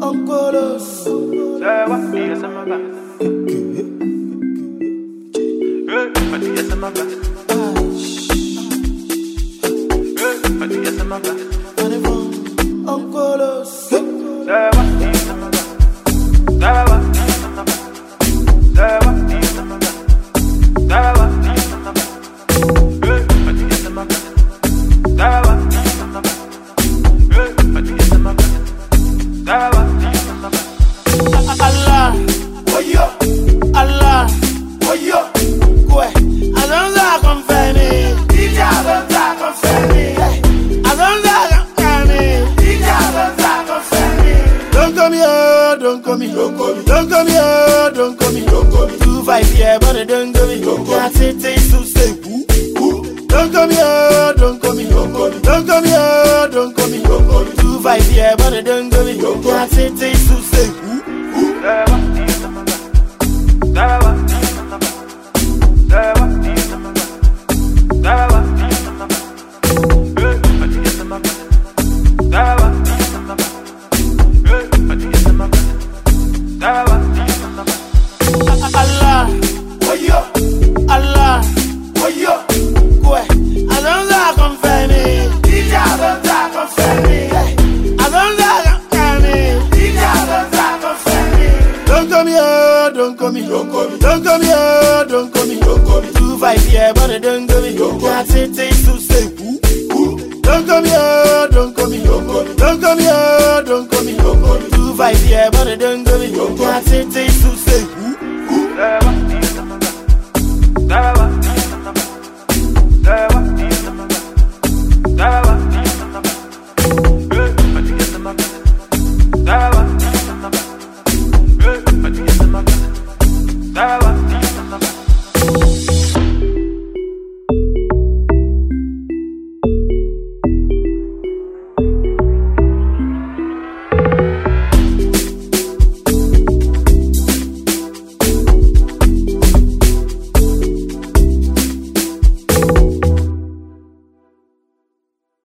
Oncolos. Sawa, dia sama ba. Dia sama ba. Dia sama ba. Oncolos. Sawa, dia sama ba. Sawa, dia sama ba. Sawa, dia sama ba. Sawa, dia sama ba. Dia sama ba. Sawa, dia sama ba. Dia sama ba. Sawa, dia sama ba. Allah, Oyo, Allah, oyo. quoi? Alonza confirmé. Dija Alonza confirmé. Alonza confirmé. Dija Alonza confirmé. Don't come here, don't come here. Don't come here, don't come here. 2-5 yeah, but don't come here. Can't say to say. Don't come here, don't come here. Don't come here, don't come here. 2-5 yeah, but don't come here. Can't say to say. Sawa, dia sama ba. Sawa, dia sama ba. Sawa, dia sama ba. Sawa, dia sama ba. Dia sama ba. Sawa, dia sama ba. Dia sama ba. Sawa, dia sama ba. Allah, Oyo, Allah, oyo. quoi? Alonza confirmé. Dija Alonza confirmé. Alonza confirmé. Dija Alonza confirmé. Don't come here, don't come here. Don't come here, don't come here. 2-5 yeah, but don't come here. Can't say to say. Don't come here, don't come here. Don't come here, don't come here. 2-5 yeah, but don't come here. Can't say to say. Sawa, dia sama ba. Sawa, dia sama ba. Sawa, dia sama ba. Sawa, dia sama ba. Dia sama ba. Sawa, dia sama ba. Dia sama ba. Sawa.